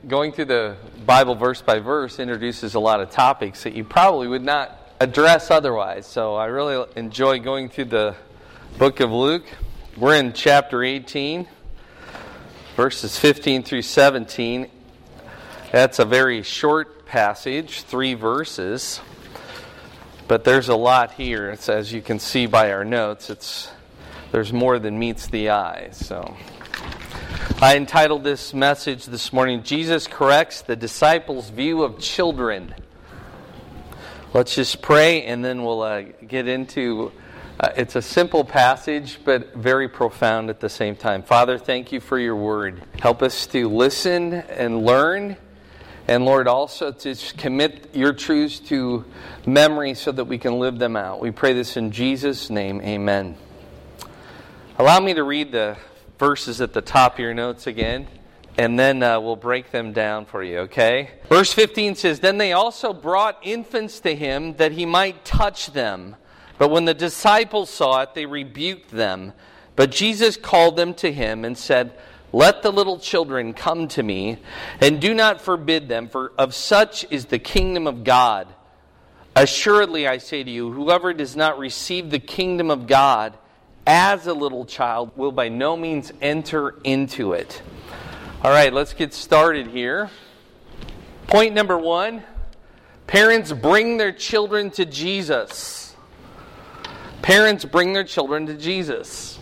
going through the Bible verse by verse introduces a lot of topics that you probably would not address otherwise. So I really enjoy going through the book of Luke. We're in chapter 18, verses 15 through 17. That's a very short passage, 3 verses. But there's a lot here. It's, as you can see by our notes, there's more than meets the eye. So I entitled this message this morning, Jesus Corrects the Disciples' View of Children. Let's just pray and then we'll get into, it's a simple passage but very profound at the same time. Father, thank you for your word. Help us to listen and learn. And Lord, also to commit your truths to memory so that we can live them out. We pray this in Jesus' name, amen. Allow me to read the verses at the top of your notes again, and then we'll break them down for you, okay? Verse 15 says, Then they also brought infants to him that he might touch them. But when the disciples saw it, they rebuked them. But Jesus called them to him and said, Let the little children come to me, and do not forbid them, for of such is the kingdom of God. Assuredly, I say to you, whoever does not receive the kingdom of God as a little child will by no means enter into it. All right, let's get started here. Point number 1, parents bring their children to Jesus. Parents bring their children to Jesus.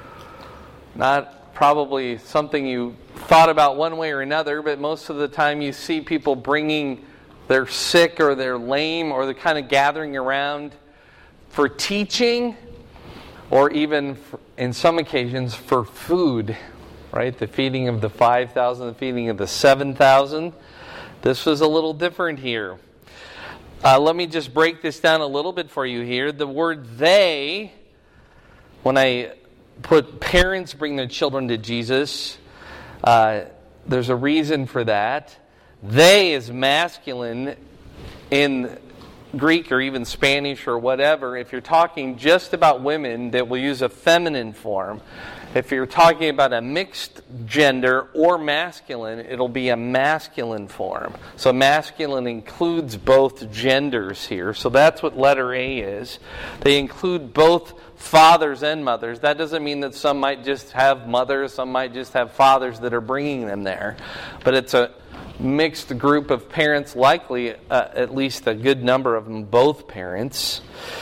Not probably something you thought about one way or another, but most of the time you see people bringing their sick or they're lame or they're kind of gathering around for teaching or even in some occasions for food, right? The feeding of the 5,000, the feeding of the 7,000. This was a little different here. Let me just break this down a little bit for you here. The word they, when I put parents bring their children to Jesus, there's a reason for that. They is masculine in Greek or even Spanish or whatever. If you're talking just about women, that will use a feminine form. If you're talking about a mixed gender or masculine, it'll be a masculine form. So masculine includes both genders here. So that's what letter A is. They include both fathers and mothers. That doesn't mean that some might just have mothers, some might just have fathers that are bringing them there. But it's a mixed group of parents, likely at least a good number of them, both parents.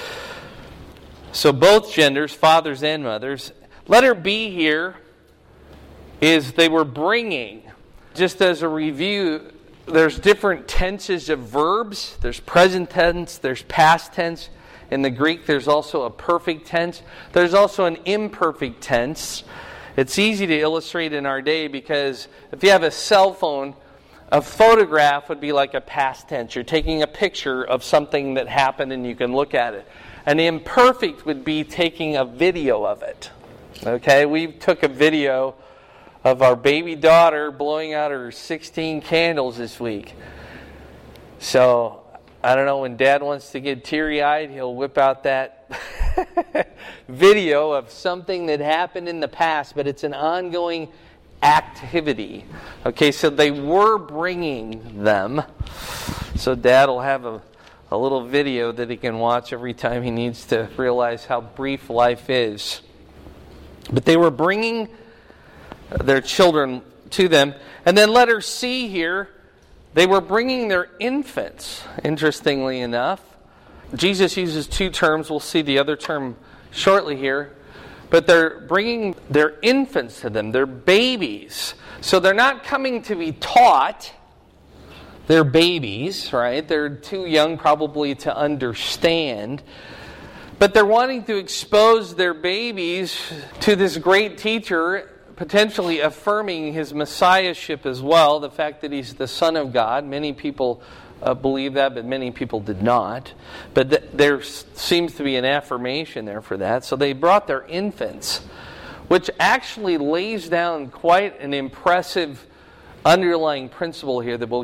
So both genders, fathers and mothers. Letter B here is they were bringing. Just as a review, there's different tenses of verbs. There's present tense, there's past tense. In the Greek, there's also a perfect tense. There's also an imperfect tense. It's easy to illustrate in our day because if you have a cell phone, a photograph would be like a past tense. You're taking a picture of something that happened and you can look at it. An imperfect would be taking a video of it. Okay, we took a video of our baby daughter blowing out her 16 candles this week. So, I don't know, when Dad wants to get teary-eyed, he'll whip out that video of something that happened in the past, but it's an ongoing activity. Okay, so they were bringing them. So Dad will have a little video that he can watch every time he needs to realize how brief life is. But they were bringing their children to them. And then letter C here, they were bringing their infants, interestingly enough. Jesus uses 2 terms. We'll see the other term shortly here. But they're bringing their infants to them, their babies. So they're not coming to be taught. They're babies, right? They're too young probably to understand. But they're wanting to expose their babies to this great teacher, potentially affirming his messiahship as well, the fact that he's the Son of God. Many people believe that, but many people did not. But there seems to be an affirmation there for that. So they brought their infants, which actually lays down quite an impressive underlying principle here that we'll get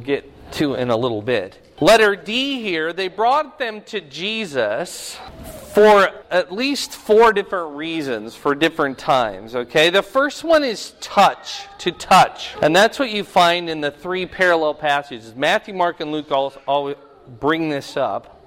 to in a little bit. Letter D here, they brought them to Jesus for at least 4 different reasons for different times, okay? The first one is touch, to touch. And that's what you find in the 3 parallel passages. Matthew, Mark, and Luke all bring this up.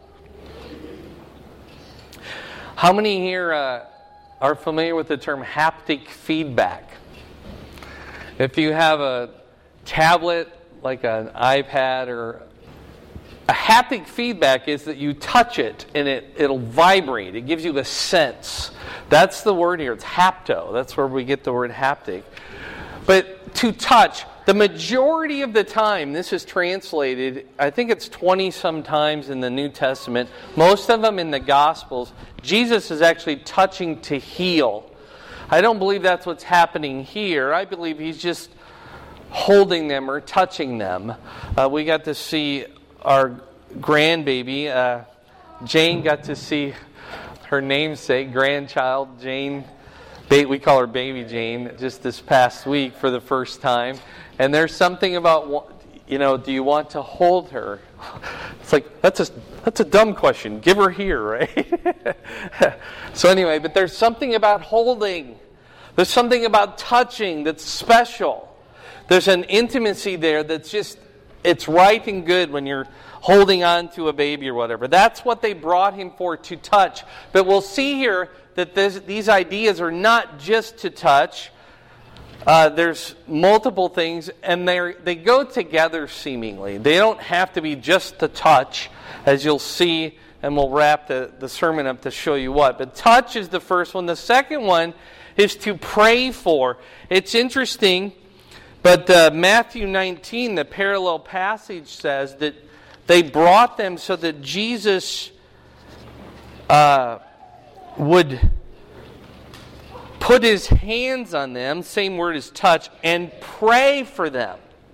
How many here are familiar with the term haptic feedback? If you have a tablet, like an iPad, or a haptic feedback is that you touch it and it'll vibrate. It gives you a sense. That's the word here. It's hapto. That's where we get the word haptic. But to touch, the majority of the time, this is translated, I think it's 20 some times in the New Testament, most of them in the Gospels, Jesus is actually touching to heal. I don't believe that's what's happening here. I believe he's just holding them or touching them. We got to see our grandbaby, Jane got to see her namesake, grandchild, Jane. We call her Baby Jane, just this past week for the first time. And there's something about, do you want to hold her? It's like, that's a dumb question. Give her here, right? So anyway, but there's something about holding. There's something about touching that's special. There's an intimacy there that's just, it's right and good when you're holding on to a baby or whatever. That's what they brought him for, to touch. But we'll see here that these ideas are not just to touch. There's multiple things, and they go together seemingly. They don't have to be just to touch, as you'll see, and we'll wrap the sermon up to show you what. But touch is the first one. The second one is to pray for. It's interesting, but Matthew 19, the parallel passage, says that they brought them so that Jesus would put his hands on them, same word as touch, and pray for them.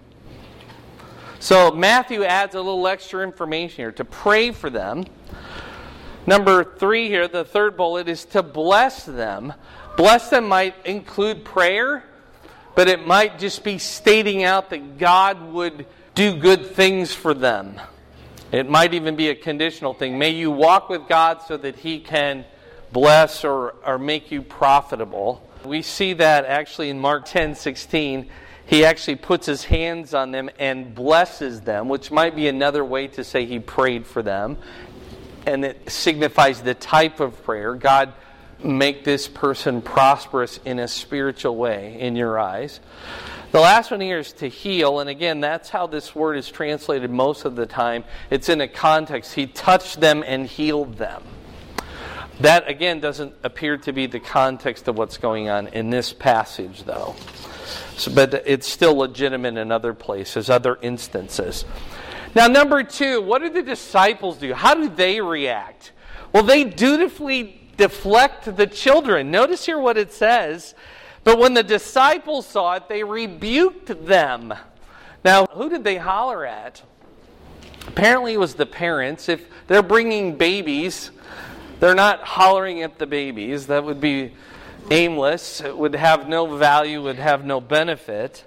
So Matthew adds a little extra information here, to pray for them. Number 3 here, the third bullet, is to bless them. Bless them might include prayer, but it might just be stating out that God would do good things for them. It might even be a conditional thing. May you walk with God so that he can bless or make you profitable. We see that actually in Mark 10:16. He actually puts his hands on them and blesses them, which might be another way to say he prayed for them. And it signifies the type of prayer. God, make this person prosperous in a spiritual way in your eyes. The last one here is to heal, and again, that's how this word is translated most of the time. It's in a context. He touched them and healed them. That, again, doesn't appear to be the context of what's going on in this passage, though. But it's still legitimate in other places, other instances. Now, number 2, what do the disciples do? How do they react? Well, they dutifully deflect the children. Notice here what it says. But when the disciples saw it, they rebuked them. Now, who did they holler at? Apparently it was the parents. If they're bringing babies, they're not hollering at the babies. That would be aimless. It would have no value, would have no benefit.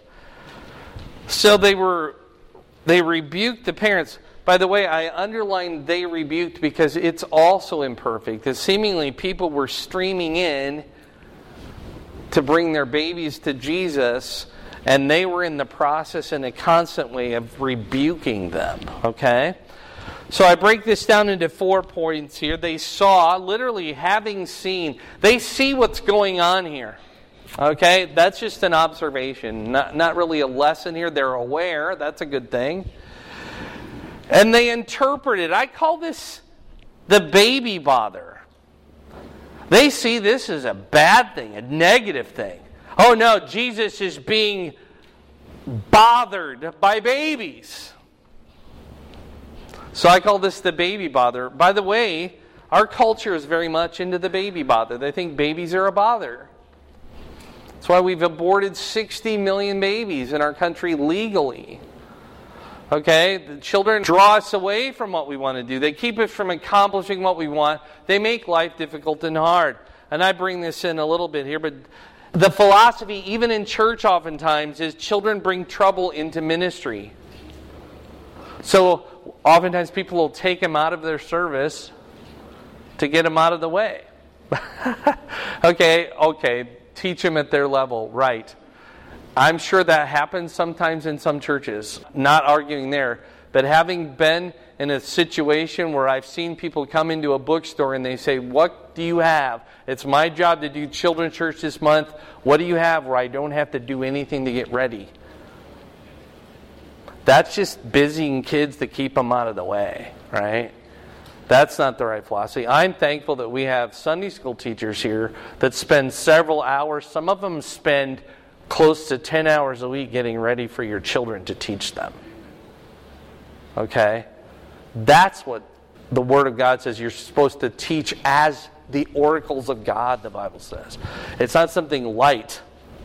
So they rebuked the parents. By the way, I underlined they rebuked because it's also imperfect. That seemingly people were streaming in to bring their babies to Jesus, and they were in the process in a constant way of rebuking them. Okay? So I break this down into 4 points here. They saw, literally having seen, they see what's going on here. Okay? That's just an observation, not really a lesson here. They're aware. That's a good thing. And they interpret it. I call this the baby bother. They see this as a bad thing, a negative thing. Oh no, Jesus is being bothered by babies. So I call this the baby bother. By the way, our culture is very much into the baby bother. They think babies are a bother. That's why we've aborted 60 million babies in our country legally. Okay, the children draw us away from what we want to do. They keep us from accomplishing what we want. They make life difficult and hard. And I bring this in a little bit here, but the philosophy, even in church oftentimes, is children bring trouble into ministry. So oftentimes people will take them out of their service to get them out of the way. Okay, teach them at their level, right. I'm sure that happens sometimes in some churches. Not arguing there. But having been in a situation where I've seen people come into a bookstore and they say, what do you have? It's my job to do children's church this month. What do you have where I don't have to do anything to get ready? That's just busying kids to keep them out of the way, right? That's not the right philosophy. I'm thankful that we have Sunday school teachers here that spend several hours. Some of them spend close to 10 hours a week getting ready for your children to teach them. Okay? That's what the Word of God says you're supposed to teach as the oracles of God, the Bible says. It's not something light.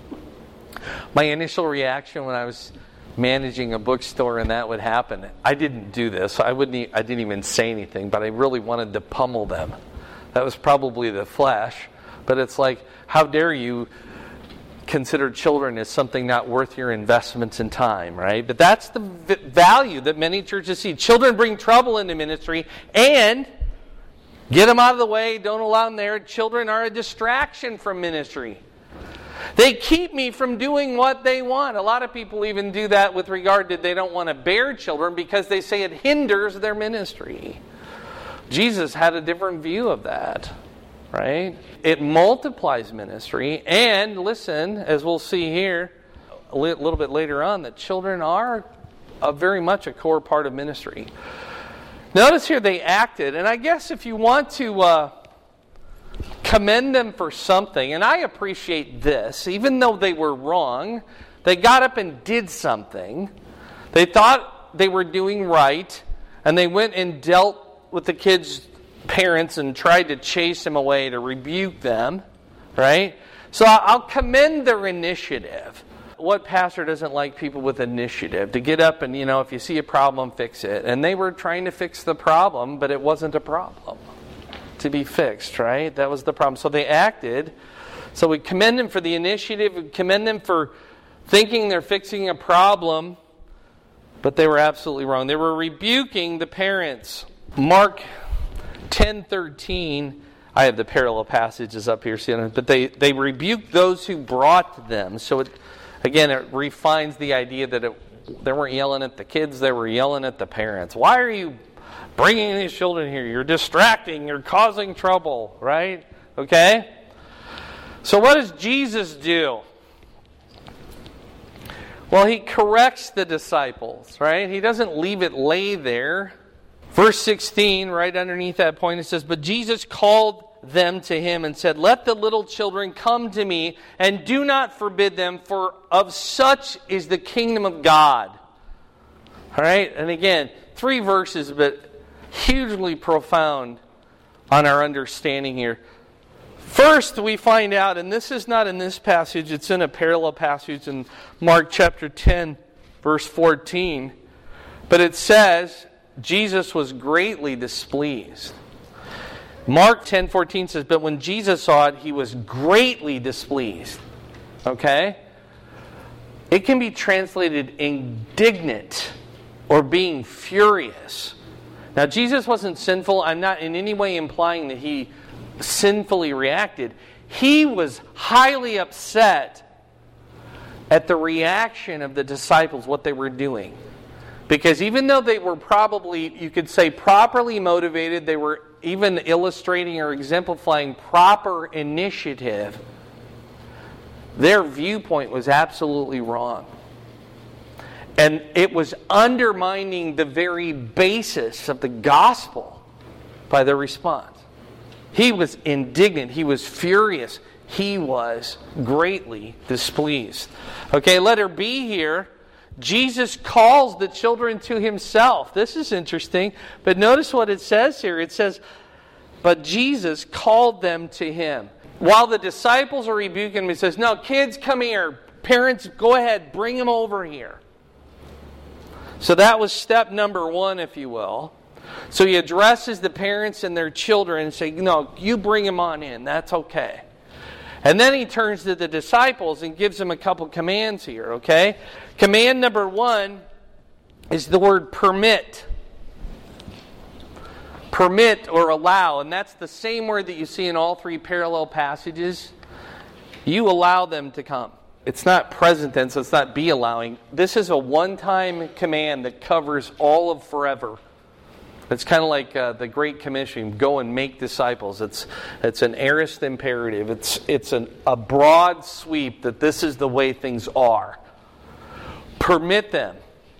My initial reaction when I was managing a bookstore and that would happen, I didn't do this. I didn't even say anything, but I really wanted to pummel them. That was probably the flesh. But it's like, how dare you consider children as something not worth your investments in time, right? But that's the value that many churches see. Children bring trouble into ministry, and get them out of the way, don't allow them there. Children are a distraction from ministry. They keep me from doing what they want. A lot of people even do that with regard to they don't want to bear children because they say it hinders their ministry. Jesus had a different view of that. Right? It multiplies ministry, and listen, as we'll see here a little bit later on, that children are very much a core part of ministry. Notice here they acted, and I guess if you want to commend them for something, and I appreciate this, even though they were wrong, they got up and did something. They thought they were doing right, and they went and dealt with the kids' parents and tried to chase them away, to rebuke them, right? So I'll commend their initiative. What pastor doesn't like people with initiative? To get up and, if you see a problem, fix it. And they were trying to fix the problem, but it wasn't a problem to be fixed, right? That was the problem. So they acted. So we commend them for the initiative. We commend them for thinking they're fixing a problem, but they were absolutely wrong. They were rebuking the parents. Mark 10:13, I have the parallel passages up here, but they rebuked those who brought them. So it refines the idea that they weren't yelling at the kids, they were yelling at the parents. Why are you bringing these children here? You're distracting, you're causing trouble, right? Okay? So what does Jesus do? Well, he corrects the disciples, right? He doesn't leave it lay there. Verse 16, right underneath that point, it says, "But Jesus called them to him and said, 'Let the little children come to me, and do not forbid them, for of such is the kingdom of God.'" All right? And again, 3 verses, but hugely profound on our understanding here. First, we find out, and this is not in this passage, it's in a parallel passage in Mark chapter 10, verse 14. But it says, Jesus was greatly displeased. Mark 10:14 says, "But when Jesus saw it, he was greatly displeased." Okay? It can be translated indignant or being furious. Now, Jesus wasn't sinful. I'm not in any way implying that he sinfully reacted. He was highly upset at the reaction of the disciples, what they were doing. Because even though they were probably, you could say, properly motivated, they were even illustrating or exemplifying proper initiative, their viewpoint was absolutely wrong. And it was undermining the very basis of the gospel by their response. He was indignant. He was furious. He was greatly displeased. Okay, letter B here. Jesus calls the children to himself. This is interesting. But notice what it says here. It says, "But Jesus called them to him." While the disciples are rebuking him, he says, "No, kids, come here. Parents, go ahead. Bring them over here." So that was step number 1, if you will. So he addresses the parents and their children and says, "No, you bring them on in. That's okay." And then he turns to the disciples and gives them a couple commands here, okay? Command number 1, is the word permit. Permit or allow, and that's the same word that you see in all three parallel passages. You allow them to come. It's not present tense, it's not be allowing. This is a one-time command that covers all of forever. It's kind of like the Great Commission, go and make disciples. It's an aorist imperative. It's a broad sweep that this is the way things are. Permit them.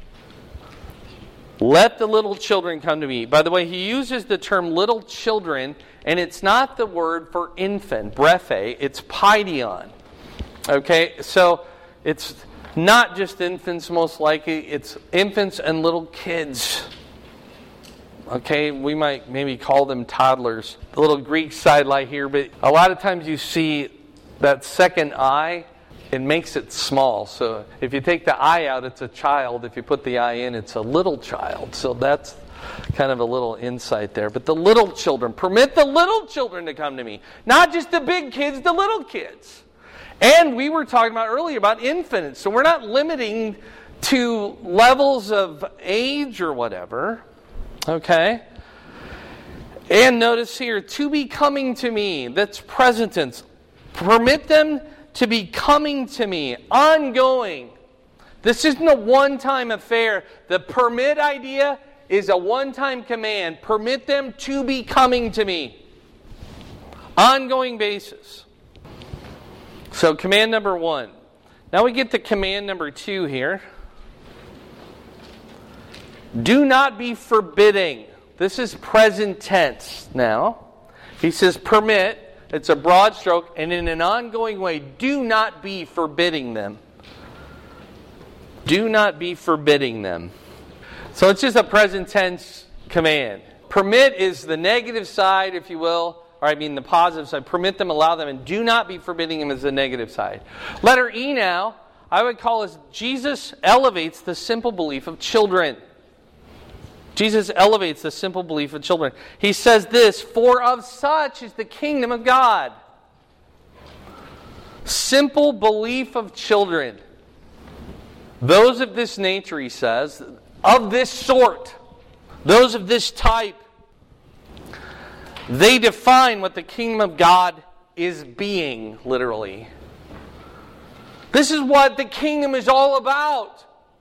Let the little children come to me. By the way, he uses the term little children, and it's not the word for infant, brephe, it's paidion. Okay, so it's not just infants most likely, it's infants and little kids. Okay, we might maybe call them toddlers. The little Greek sidelight here, but a lot of times you see that second I, it makes it small. So if you take the I out, it's a child. If you put the I in, it's a little child. So that's kind of a little insight there. But the little children, permit the little children to come to me. Not just the big kids, the little kids. And we were talking about earlier about infants. So we're not limiting to levels of age or whatever. Okay? And notice here, to be coming to me. That's present tense. Permit them to be coming to me. Ongoing. This isn't a one-time affair. The permit idea is a one-time command. Permit them to be coming to me. Ongoing basis. So command number 1. Now we get to command number 2 here. Do not be forbidding. This is present tense now. He says permit. It's a broad stroke. And in an ongoing way, do not be forbidding them. Do not be forbidding them. So it's just a present tense command. Permit is the negative side, if you will. Or I mean the positive side. Permit them, allow them. And do not be forbidding them is the negative side. Letter E now, I would call this Jesus elevates the simple belief of children. Jesus elevates the simple belief of children. He says this, for of such is the kingdom of God. Simple belief of children. Those of this nature, he says, of this sort, those of this type, they define what the kingdom of God is being, literally. This is what the kingdom is all about.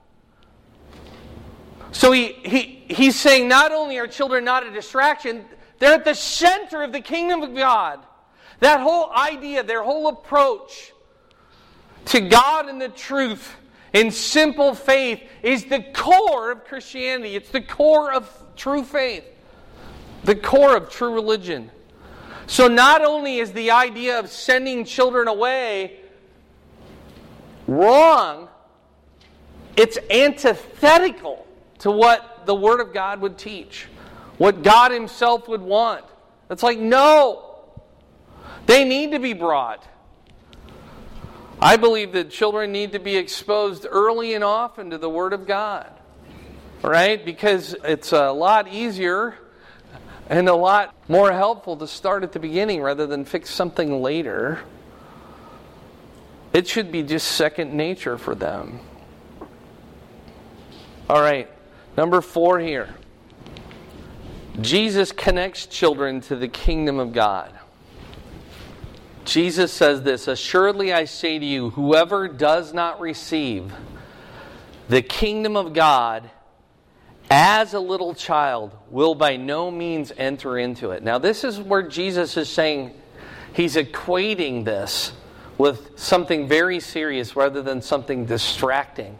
So he's saying not only are children not a distraction, they're at the center of the kingdom of God. That whole idea, their whole approach to God and the truth in simple faith is the core of Christianity. It's the core of true faith. The core of true religion. So not only is the idea of sending children away wrong, it's antithetical to what the Word of God would teach. What God Himself would want. It's like, no. They need to be brought. I believe that children need to be exposed early and often to the Word of God. Right? Because it's a lot easier and a lot more helpful to start at the beginning rather than fix something later. It should be just second nature for them. All right. Number 4 here. Jesus connects children to the kingdom of God. Jesus says this, assuredly I say to you, whoever does not receive the kingdom of God as a little child will by no means enter into it. Now this is where Jesus is saying, He's equating this with something very serious rather than something distracting.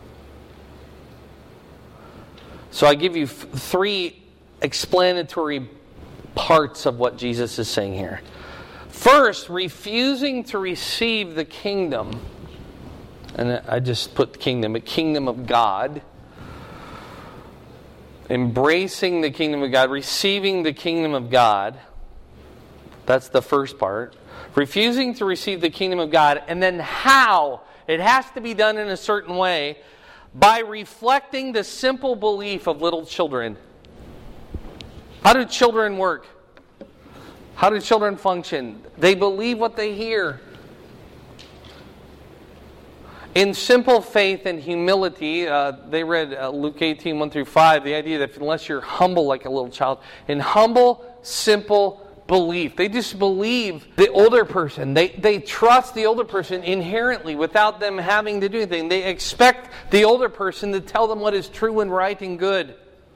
So I give you 3 explanatory parts of what Jesus is saying here. First, refusing to receive the kingdom, and I just put kingdom, but kingdom of God. Embracing the kingdom of God, receiving the kingdom of God. That's the first part. Refusing to receive the kingdom of God, and then how? It has to be done in a certain way. By reflecting the simple belief of little children. How do children work? How do children function? They believe what they hear. In simple faith and humility, they read Luke 18, 1 through 5, the idea that unless you're humble like a little child, in humble, simple belief. They just believe the older person. They trust the older person inherently without them having to do anything. They expect the older person to tell them what is true and right and good.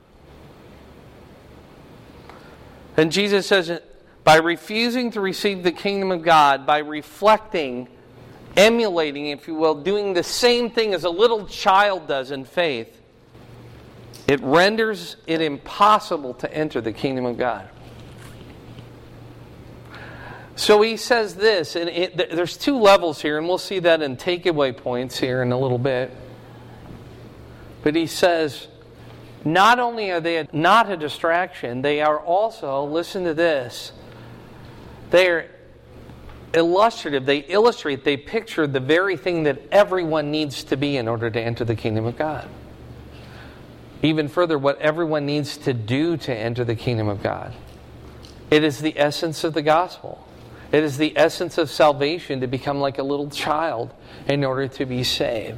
And Jesus says, by refusing to receive the kingdom of God, by reflecting, emulating, if you will, doing the same thing as a little child does in faith, it renders it impossible to enter the kingdom of God. So he says this, and there's two levels here, and we'll see that in takeaway points here in a little bit. But he says, not only are they not a distraction, they are also, listen to this, they are illustrative, they illustrate, they picture the very thing that everyone needs to be in order to enter the kingdom of God. Even further, what everyone needs to do to enter the kingdom of God. It is the essence of the gospel. It is the essence of salvation to become like a little child in order to be saved.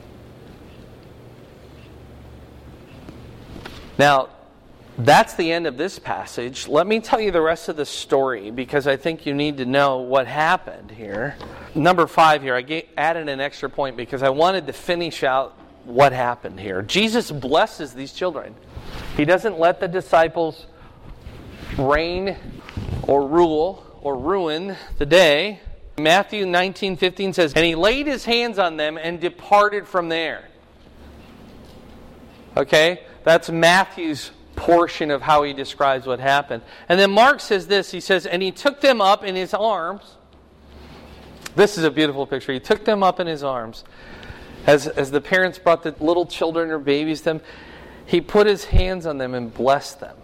Now, that's the end of this passage. Let me tell you the rest of the story because I think you need to know what happened here. Number 5 here, I added an extra point because I wanted to finish out what happened here. Jesus blesses these children. He doesn't let the disciples reign or rule or ruin the day. Matthew 19:15 says, and he laid his hands on them and departed from there. Okay? That's Matthew's portion of how he describes what happened. And then Mark says this, he says, and he took them up in his arms. This is a beautiful picture. He took them up in his arms. As the parents brought the little children or babies to them, he put his hands on them and blessed them.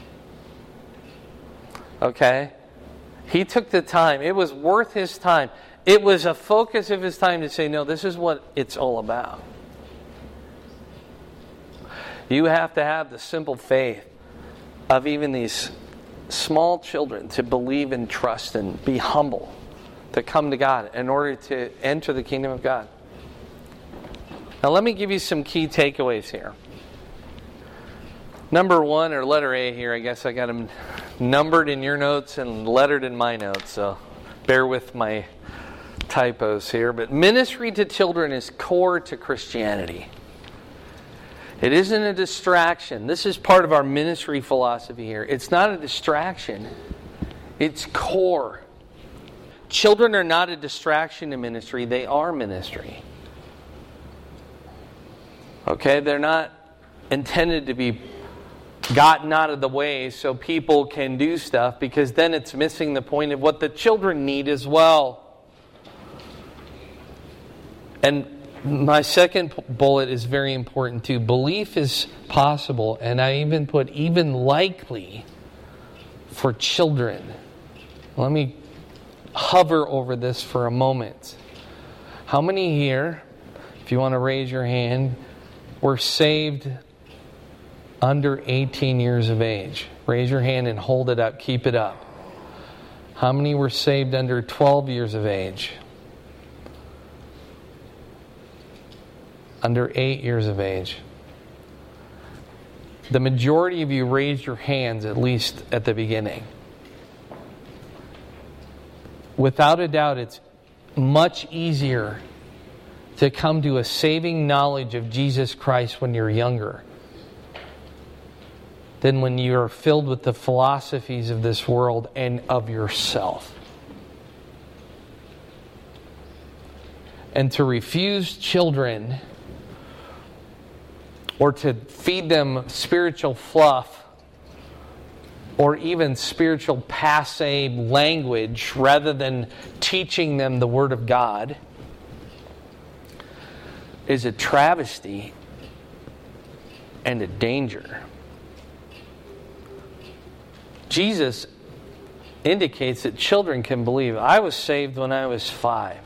Okay? He took the time. It was worth his time. It was a focus of his time to say, no, this is what it's all about. You have to have the simple faith of even these small children to believe and trust and be humble, to come to God in order to enter the kingdom of God. Now let me give you some key takeaways here. Number 1, or letter A here, I guess I got them numbered in your notes and lettered in my notes, so bear with my typos here. But ministry to children is core to Christianity. It isn't a distraction. This is part of our ministry philosophy here. It's not a distraction. It's core. Children are not a distraction to ministry. They are ministry. Okay? They're not intended to be gotten out of the way so people can do stuff, because then it's missing the point of what the children need as well. And my second bullet is very important too. Belief is possible, and I even put even likely for children. Let me hover over this for a moment. How many here, if you want to raise your hand, were saved under 18 years of age? Raise your hand and hold it up. Keep it up. How many were saved under 12 years of age? Under 8 years of age? The majority of you raised your hands, at least at the beginning. Without a doubt, it's much easier to come to a saving knowledge of Jesus Christ when you're younger than when you are filled with the philosophies of this world and of yourself. And to refuse children or to feed them spiritual fluff or even spiritual passe language rather than teaching them the Word of God is a travesty and a danger. Jesus indicates that children can believe. I was saved when I was 5.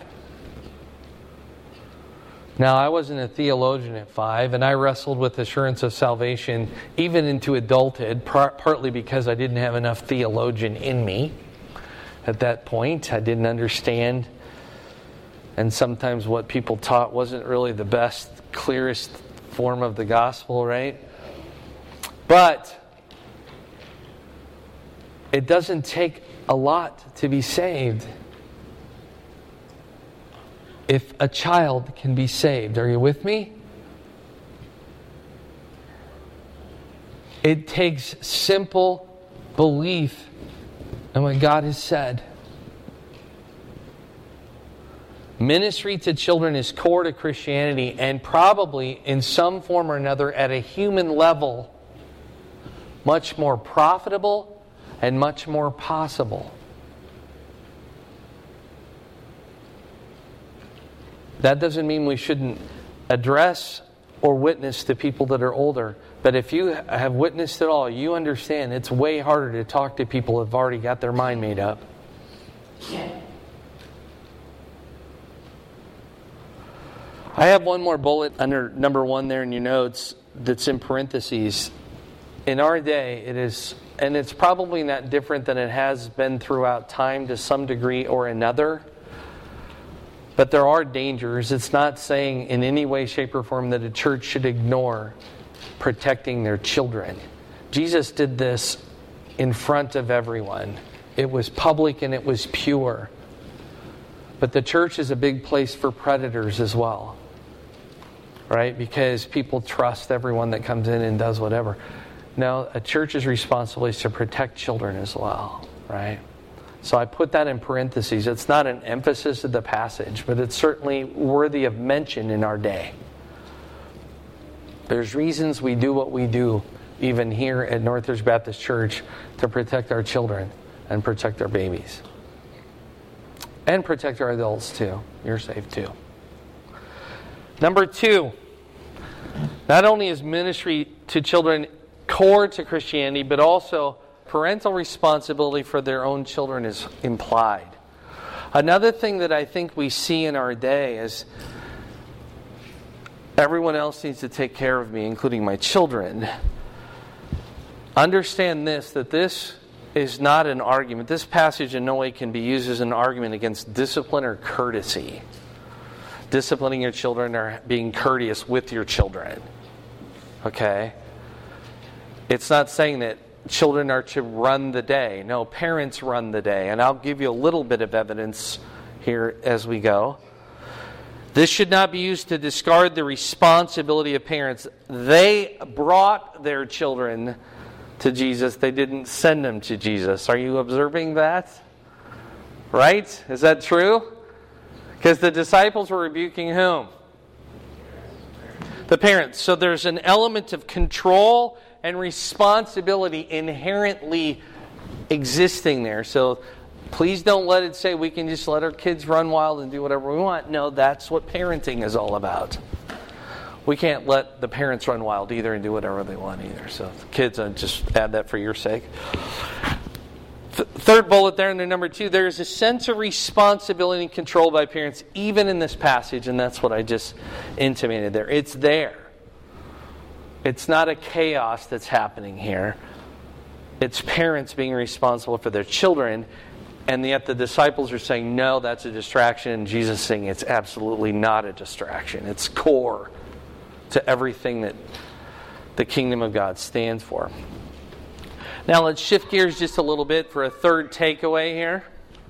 Now, I wasn't a theologian at 5, and I wrestled with assurance of salvation even into adulthood, partly because I didn't have enough theologian in me at that point. I didn't understand And sometimes what people taught wasn't really the best, clearest form of the gospel, right? But it doesn't take a lot to be saved. If a child can be saved, are you with me? It takes simple belief in what God has said. Ministry to children is core to Christianity, and probably in some form or another at a human level, much more profitable and much more possible. That doesn't mean we shouldn't address or witness to people that are older. But if you have witnessed at all, you understand it's way harder to talk to people who have already got their mind made up. I have one more bullet under number 1 there in your notes that's in parentheses. In our day, it is, and it's probably not different than it has been throughout time to some degree or another, but there are dangers. It's not saying in any way, shape, or form that a church should ignore protecting their children. Jesus did this in front of everyone. It was public and it was pure. But the church is a big place for predators as well. Right? Because people trust everyone that comes in and does whatever. No, a church's responsibility is to protect children as well. Right? So I put that in parentheses. It's not an emphasis of the passage, but it's certainly worthy of mention in our day. There's reasons we do what we do, even here at Northridge Baptist Church, to protect our children and protect our babies. And protect our adults too. You're safe too. Number 2, not only is ministry to children core to Christianity, but also parental responsibility for their own children is implied. Another thing that I think we see in our day is everyone else needs to take care of me, including my children. Understand this, that this is not an argument. This passage in no way can be used as an argument against discipline or courtesy. Disciplining your children or being courteous with your children. Okay? It's not saying that children are to run the day. No, parents run the day. And I'll give you a little bit of evidence here as we go. This should not be used to discard the responsibility of parents. They brought their children to Jesus. They didn't send them to Jesus. Are you observing that? Right? Is that true? Because the disciples were rebuking whom? The parents. So there's an element of control and responsibility inherently existing there. So please don't let it say we can just let our kids run wild and do whatever we want. No, that's what parenting is all about. We can't let the parents run wild either and do whatever they want either. So the kids, I'll just add that for your sake. Third bullet there under number 2, there is a sense of responsibility and control by parents even in this passage, and that's what I just intimated there. It's there. It's not a chaos that's happening here. It's parents being responsible for their children, and yet the disciples are saying, no, that's a distraction, and Jesus is saying it's absolutely not a distraction. It's core to everything that the kingdom of God stands for. Now let's shift gears just a little bit for a third takeaway here.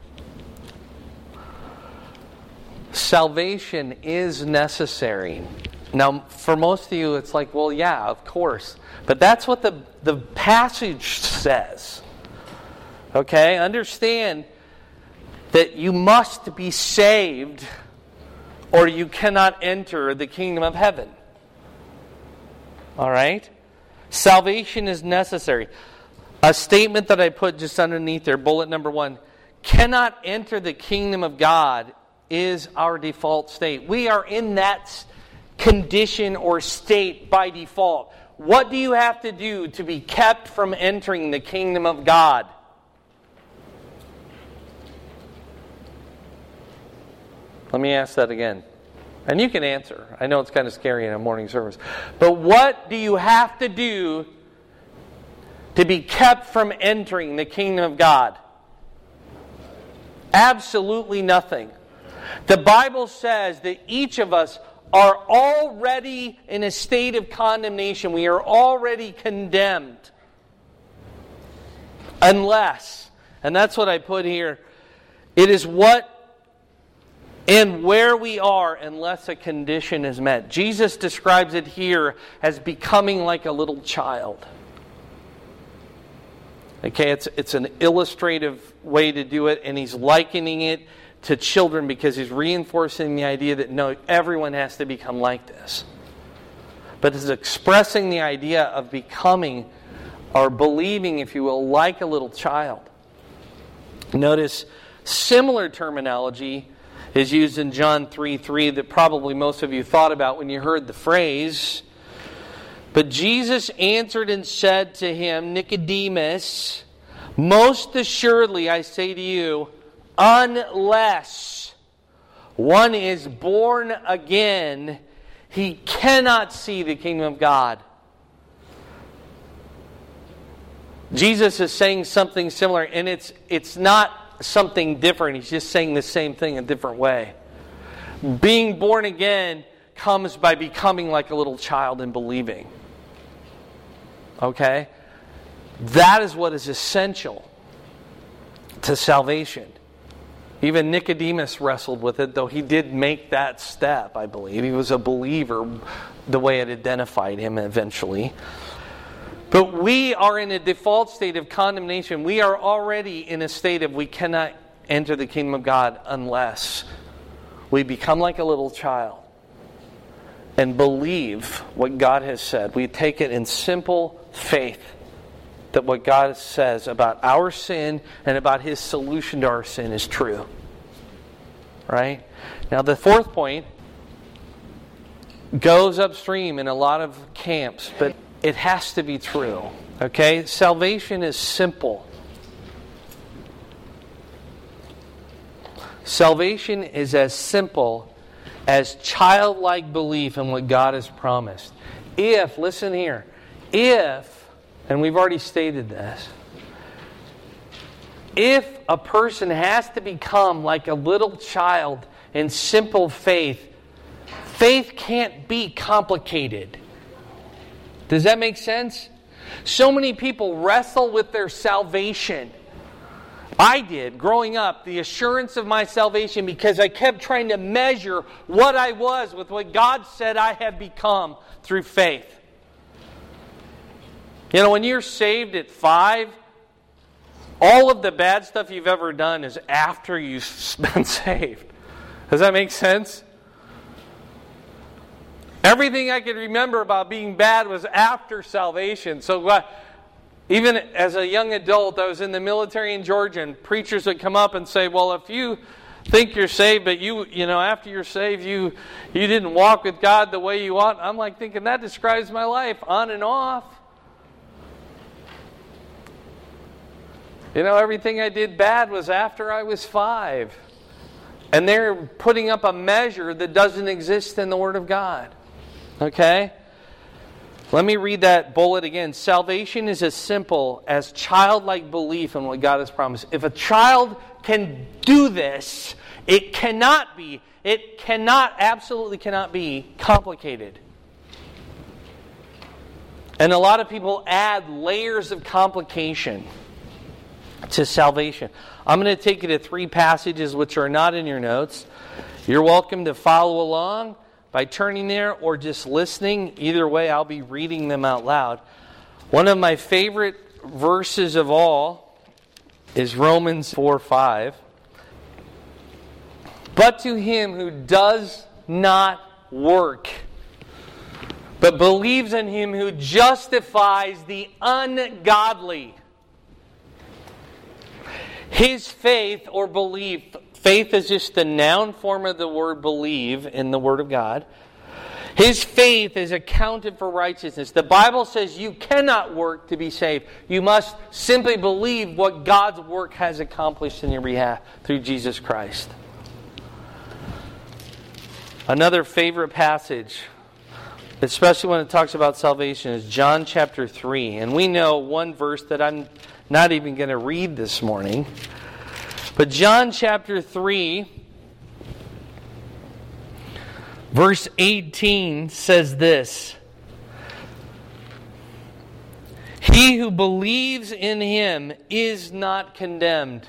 Salvation is necessary. Now, for most of you, it's like, well, yeah, of course. But that's what the passage says. Okay? Understand that you must be saved or you cannot enter the kingdom of heaven. All right? Salvation is necessary. A statement that I put just underneath there, bullet number 1, cannot enter the kingdom of God is our default state. We are in that condition or state by default. What do you have to do to be kept from entering the kingdom of God? Let me ask that again. And you can answer. I know it's kind of scary in a morning service. But what do you have to do to be kept from entering the kingdom of God? Absolutely nothing. The Bible says that each of us are already in a state of condemnation. We are already condemned. Unless, and that's what I put here, it is what and where we are unless a condition is met. Jesus describes it here as becoming like a little child. Okay, it's an illustrative way to do it, and he's likening it to children because he's reinforcing the idea that no, everyone has to become like this. But it's expressing the idea of becoming or believing, if you will, like a little child. Notice similar terminology is used in John 3:3 that probably most of you thought about when you heard the phrase. But Jesus answered and said to him, Nicodemus, most assuredly I say to you, unless one is born again, he cannot see the kingdom of God. Jesus is saying something similar, and it's not something different. He's just saying the same thing in a different way. Being born again comes by becoming like a little child and believing. Okay? That is what is essential to salvation. Even Nicodemus wrestled with it, though he did make that step, I believe. He was a believer, the way it identified him eventually. But we are in a default state of condemnation. We are already in a state of we cannot enter the kingdom of God unless we become like a little child and believe what God has said. We take it in simple faith that what God says about our sin and about His solution to our sin is true. Right? Now the fourth point goes upstream in a lot of camps, but it has to be true. Okay? Salvation is simple. Salvation is as simple as childlike belief in what God has promised. If, listen here, if, and we've already stated this, if a person has to become like a little child in simple faith, faith can't be complicated. Does that make sense? So many people wrestle with their salvation. I did, growing up, the assurance of my salvation because I kept trying to measure what I was with what God said I had become through faith. You know, when you're saved at 5, all of the bad stuff you've ever done is after you've been saved. Does that make sense? Everything I could remember about being bad was after salvation. So even as a young adult, I was in the military in Georgia, and preachers would come up and say, well, if you think you're saved, but you know, after you're saved, you didn't walk with God the way you ought. I'm like thinking, that describes my life, on and off. You know, everything I did bad was after I was 5. And they're putting up a measure that doesn't exist in the Word of God. Okay? Let me read that bullet again. Salvation is as simple as childlike belief in what God has promised. If a child can do this, it absolutely cannot be complicated. And a lot of people add layers of complication to salvation. I'm going to take you to 3 passages which are not in your notes. You're welcome to follow along by turning there or just listening. Either way, I'll be reading them out loud. One of my favorite verses of all is Romans 4:5. But to him who does not work, but believes in him who justifies the ungodly, his faith or belief, faith is just the noun form of the word believe in the Word of God. His faith is accounted for righteousness. The Bible says you cannot work to be saved. You must simply believe what God's work has accomplished in your behalf through Jesus Christ. Another favorite passage, especially when it talks about salvation, is John chapter 3. And we know one verse that I'm not even going to read this morning. But John chapter 3, Verse 18 says this: He who believes in Him is not condemned,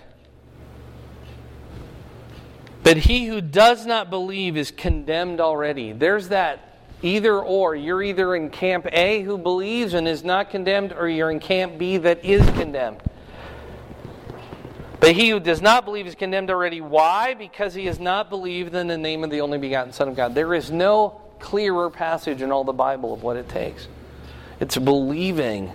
but he who does not believe is condemned already. There's that either or. You're either in camp A, who believes and is not condemned, or you're in camp B, that is condemned. But he who does not believe is condemned already. Why? Because he has not believed in the name of the only begotten Son of God. There is no clearer passage in all the Bible of what it takes. It's believing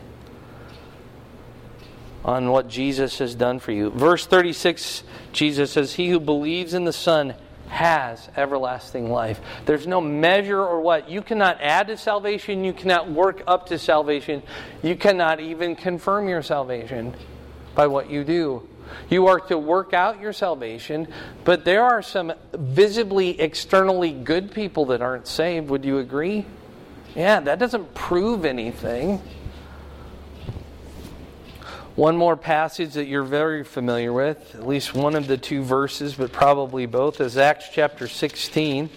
on what Jesus has done for you. Verse 36, Jesus says, He who believes in the Son has everlasting life. There's no measure or what. You cannot add to salvation. You cannot work up to salvation. You cannot even confirm your salvation by what you do. You are to work out your salvation, but there are some visibly, externally good people that aren't saved. Would you agree? Yeah, that doesn't prove anything. One more passage that you're very familiar with, at least one of the two verses, but probably both, is Acts chapter 16.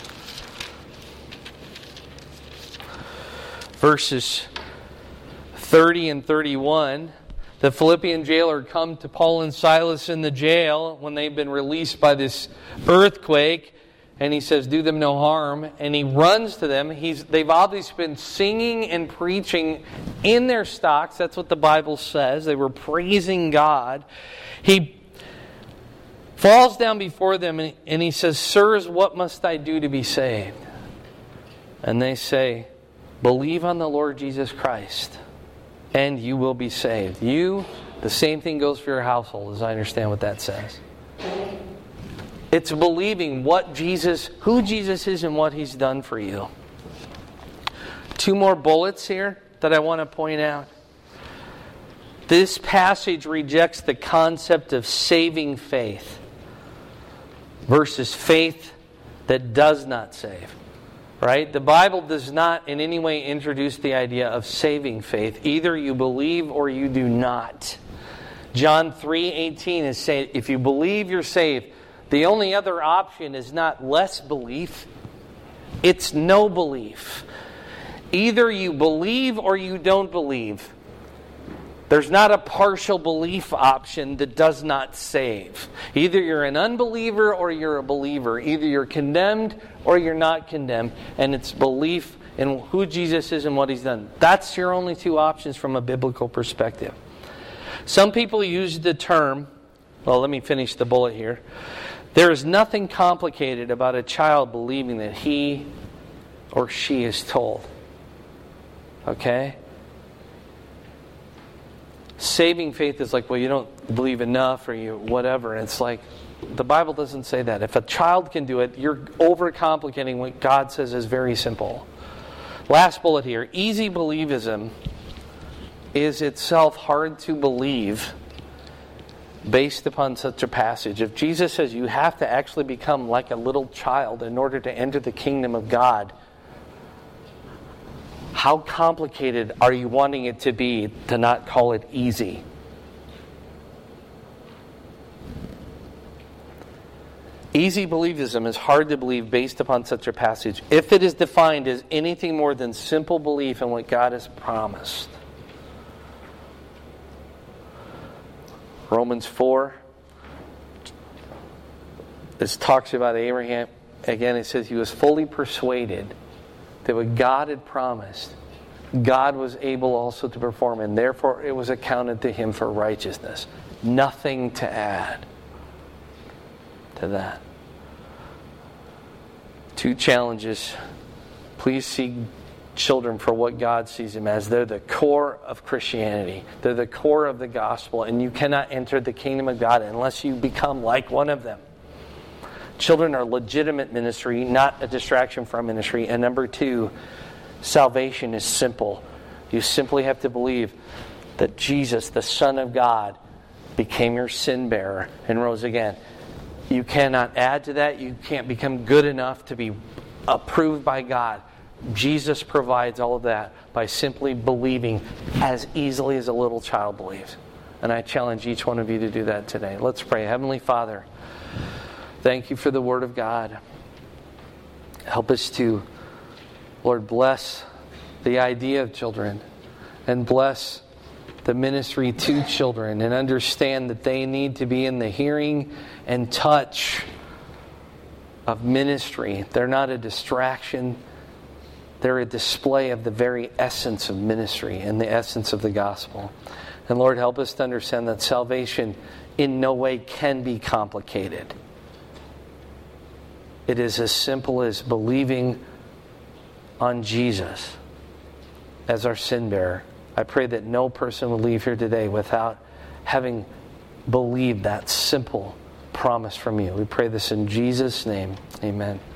Verses 30 and 31. The Philippian jailer come to Paul and Silas in the jail when they've been released by this earthquake. And he says, do them no harm. And he runs to them. They've obviously been singing and preaching in their stocks. That's what the Bible says. They were praising God. He falls down before them and he says, Sirs, what must I do to be saved? And they say, believe on the Lord Jesus Christ, and you will be saved. The same thing goes for your household, as I understand what that says. It's believing who Jesus is and what He's done for you. Two more bullets here that I want to point out. This passage rejects the concept of saving faith versus faith that does not save. Right? The Bible does not in any way introduce the idea of saving faith. Either you believe or you do not. John 3:18 is saying, if you believe, you're saved. The only other option is not less belief. It's no belief. Either you believe or you don't believe. There's not a partial belief option that does not save. Either you're an unbeliever or you're a believer. Either you're condemned or you're not condemned. And it's belief in who Jesus is and what He's done. That's your only two options from a biblical perspective. Some people use the term, well, let me finish the bullet here. There is nothing complicated about a child believing that he or she is told. Okay? Saving faith is like, well, you don't believe enough or you whatever. And it's like, the Bible doesn't say that. If a child can do it, you're overcomplicating what God says is very simple. Last bullet here. Easy believism is itself hard to believe based upon such a passage. If Jesus says you have to actually become like a little child in order to enter the kingdom of God, how complicated are you wanting it to be to not call it easy? Easy believism is hard to believe based upon such a passage if it is defined as anything more than simple belief in what God has promised. Romans 4, this talks about Abraham. Again, it says he was fully persuaded that what God had promised, God was able also to perform, and therefore it was accounted to him for righteousness. Nothing to add to that. Two challenges. Please see children for what God sees them as. They're the core of Christianity. They're the core of the gospel, and you cannot enter the kingdom of God unless you become like one of them. Children are legitimate ministry, not a distraction from ministry. And number two, salvation is simple. You simply have to believe that Jesus, the Son of God, became your sin bearer and rose again. You cannot add to that. You can't become good enough to be approved by God. Jesus provides all of that by simply believing as easily as a little child believes. And I challenge each one of you to do that today. Let's pray. Heavenly Father, thank you for the Word of God. Help us to, Lord, bless the idea of children and bless the ministry to children, and understand that they need to be in the hearing and touch of ministry. They're not a distraction. They're a display of the very essence of ministry and the essence of the gospel. And Lord, help us to understand that salvation in no way can be complicated. It is as simple as believing on Jesus as our sin bearer. I pray that no person will leave here today without having believed that simple promise from you. We pray this in Jesus' name. Amen.